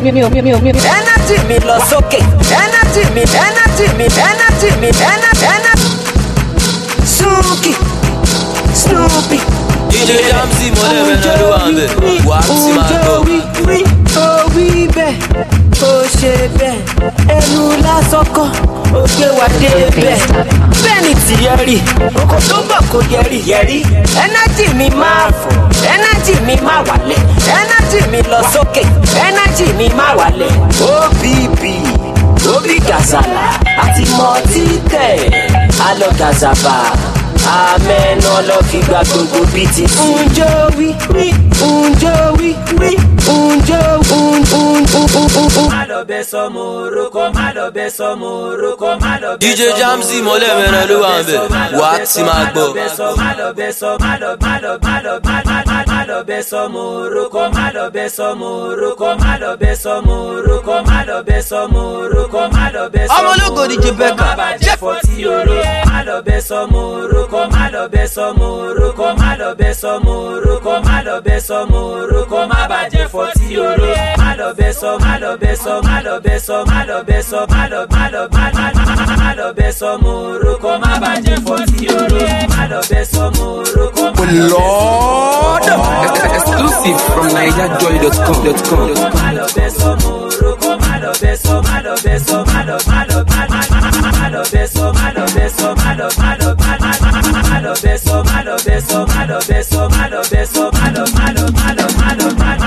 mi mi mi mi mi. Energy mi lọ sókè. Energy mi energy mi energy mi energy energy. Snooki Snoopy. D J Jamzy mọ́lẹ̀ mẹ́rin ló wà ń bẹ̀. Wà á ti máa gbọ́. Wí ó wí bẹ́ẹ̀, ó ṣe bẹ́ẹ̀. Ẹnu lásán kọ́, ó gbé wa dé bẹ́ẹ̀. Bẹ́ẹ̀ni tìyẹ́ rí, kò tó bọ̀ kò yẹrí yẹrí. Energy mi máa fò, energy mi máa wálẹ̀. Energy mi lọ sókè, energy mi máa wálẹ̀. O B B, Obi Gazala, àti mọ títẹ̀, alọ Gazaba. Amen, ọlọ́ fi gba gbogbo bìtì. Unjo wí, wí, unjo wí, wí, unjo, un, un, un, un, un, un. Má lọ bẹ sọmọ orúkọ, má lọ bẹ sọmọ orúkọ, má lọ bẹ D J Jamzy mọ́lẹ̀ mẹ́rin ló wà ń bẹ̀. Wà á ti máa gbọ́. Má lọ bẹ sọ, má lọ, má lọ, má lọ, má lọ, má lọ bẹ sọmọ orúkọ, má lọ bẹ sọmọ orúkọ, má lọ bẹ sọmọ orúkọ, má lọ bẹ sọmọ orúkọ, má lọ bẹ sọmọ orúkọ. Ọmọ ológo D J Becca. Má bàjẹ́ fọ́tí oró, má lọ bẹ sọmọ orúkọ, má lọ bẹ sọmọ orúkọ, má lọ bẹ sọmọ orúkọ, má lọ bẹ sọmọ orúkọ, má bàjẹ́ fọ́tí oró. Má lọ bẹ sọ, má lọ bẹ sọ, má lọ bẹ sọ, má lọ bẹ sọ, má lọ, má lọ, má lọ, má lọ bẹ sọmọ orúkọ, má bàjẹ́ fọ́tí oró. Má lọ bẹ sọmọ orúkọ. Lord, exclusive from niger joy dot com dot com. Má lọ bẹ sọmọ orúkọ, má lọ bẹ sọ, má lọ bẹ sọ, má lọ, má lọ, má lọ bẹ sọ, má lọ bẹ sọ, má lọ, má lọ, má lọ bẹ sọ, má lọ bẹ sọ, má lọ bẹ sọ, má lọ bẹ sọ, má lọ, má lọ, má lọ, má lọ,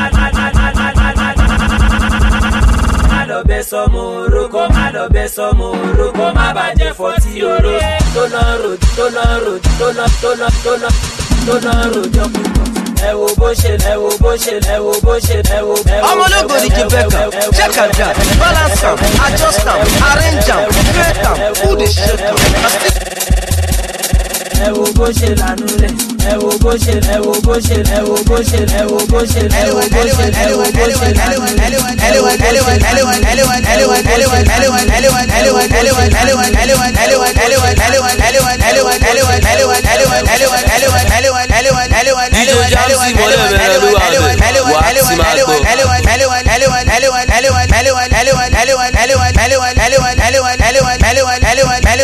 má lọ bẹ sọmọ orúkọ, má lọ bẹ sọmọ orúkọ, má bàjẹ́ fọ́tí oró. Tó lọ rò, tó lọ rò, tó lọ, tó lọ, tó lọ, tó lọ rò jọ púpọ̀. Ẹ wo bó ṣe, ẹ wo bó ṣe, ẹ wo bó ṣe, ẹ wo. Ọmọ ológo D J Becca. Check am down, balance am, adjust am, arrange am, create am, who dey shake am. Ẹ wo bó ṣe lànú rẹ̀, ẹ wo bó ṣe, ẹ wo bó ṣe, ẹ wo bó ṣe, ẹ wo bó ṣe, ẹ wo bó ṣe, ẹ wo bó ṣe lànú rẹ̀.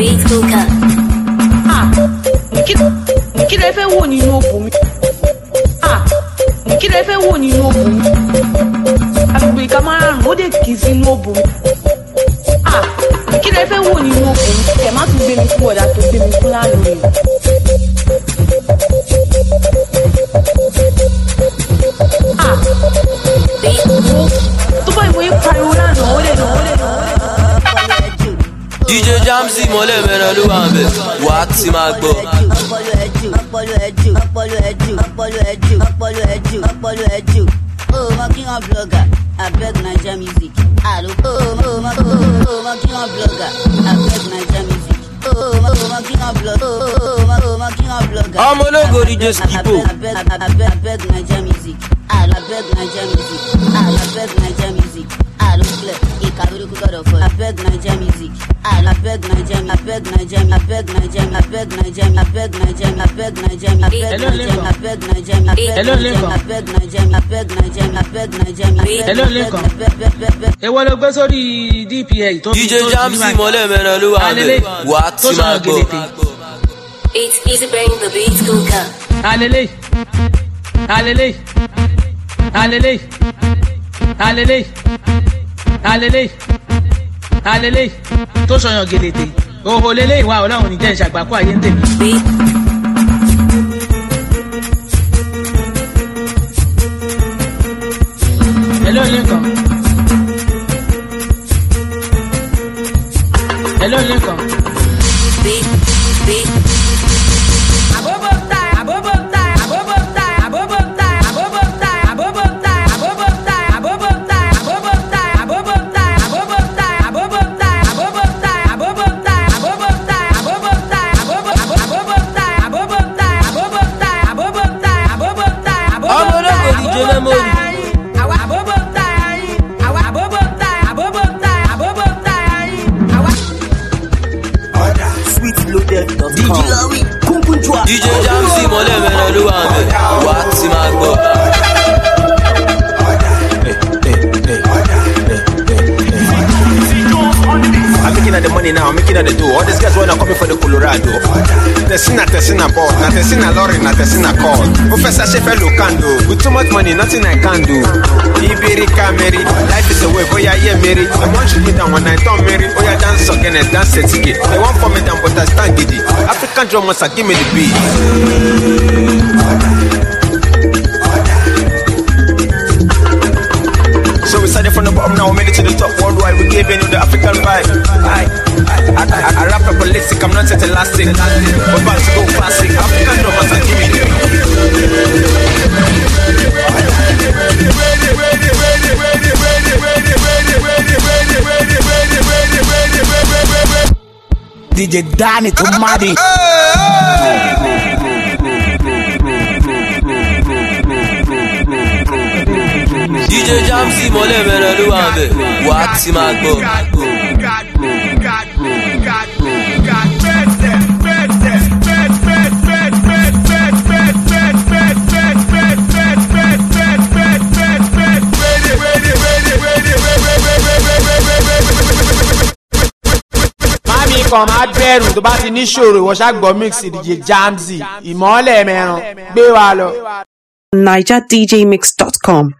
beat cooker. Ah, kí kí lẹ fẹ́ wò nínú òbò mi? Ah, kí lẹ fẹ́ wò nínú òbò mi? Àgbègbè ìka márùn-ún ó dé kì í sínú òbò mi. Ah, kí lẹ fẹ́ wò nínú òbò mi? Kẹ̀ má tún gbé mi fún ọ̀dà tó gbé mi fún lánàá yìí. Ah, tó bá ìwé pariwo lánàá ó lè dùn ó lè dùn ó lè dùn. D J Jamzy mọ́lẹ̀ mẹ́rin ló wà ń bẹ̀ wà á ti máa gbọ́. Ọpọlọ ẹjú, ọpọlọ ẹjú, ọpọlọ ẹjú, ọpọlọ ẹjú, ọpọlọ ẹjú, ọpọlọ ẹjú. Oh, mocking on blogger, I beg Naija music. Hello, oh, oh, oh, mocking on blogger, I beg Naija music. Oh, oh, mocking on blogger, oh, oh, mocking on blogger. Ọmọ ológo D J Skipo. I beg, I beg, I beg Naija music. I beg Naija music. I beg Naija music. I don't play. Ikaburuku God of all. I beg Naija music. I beg Naija, I beg Naija, I beg Naija, I beg Naija, I beg Naija, I beg Naija, I beg Naija, I beg Naija, I beg Naija, I beg Naija, I beg Naija, I beg Naija, I beg Hello Lincoln. Èwo ló gbé sórí D P A tó D J Jamzy mọ́lẹ̀ mẹ́rin ló wà ń bẹ̀ wà á ti máa gbọ́. It's easy bring the beat cooker. Alele. Alele. Alele. Alele. Alele. Alele. Tó sọyàn gèlètè. Òhò lélẹ̀ ìwà ọlọ́run ní jẹ́ ìṣàgbákò ayé ń tèmi. Hello Lincoln. Hello Lincoln. Beat, beat. Abobo time, abobo time, abobo time, abobo time, abobo time, abobo time, abobo time, abobo time, abobo time, abobo time, abobo time, abobo time, abobo time, abobo time, abobo time, abobo time, abobo abobo time, abobo time, abobo time, abobo time, abobo time, abobo Ọmọ ológo D J Memory. Àwa abobo time, àwa abobo time, abobo time, abobo time, àwa. sweet loaded dot com. D J Jamzy mọ́lẹ̀ mẹ́rin ló wà ń bẹ̀ wà á ti máa gbọ́. I'm making at the money now, I'm making at the dough. All these guys wanna come in for the Colorado. Tessina, Tessina ball, na Tessina lorry, na Tessina call. Professor Sheffield Kando, with too much money, nothing I can do. Iberica Mary, life is a way, boy, I hear Mary. I want you to down when I don't marry. Oh, yeah, dance again and dance a ticket. They want for me down, but I stand giddy. African drummers are give me the beat. So we started from the bottom, now we made it to the top. Worldwide, we gave you the African vibe. I, I, I, I rap a ballistic, I'm not set elastic. We're about to go classic. African drummers are giving me. D J Danny Tomadi. D J Jamzy mọ́lẹ̀ mẹ́rin ló wà ń bẹ̀ wà á ti máa gbọ́. Mami kan máa bẹ̀rù tó bá ti ní ṣòro ìwọ ṣàgbọ́ mix D J Jamzy ìmọ́lẹ̀ mẹ́rin gbé wa lọ. niger d j mix dot com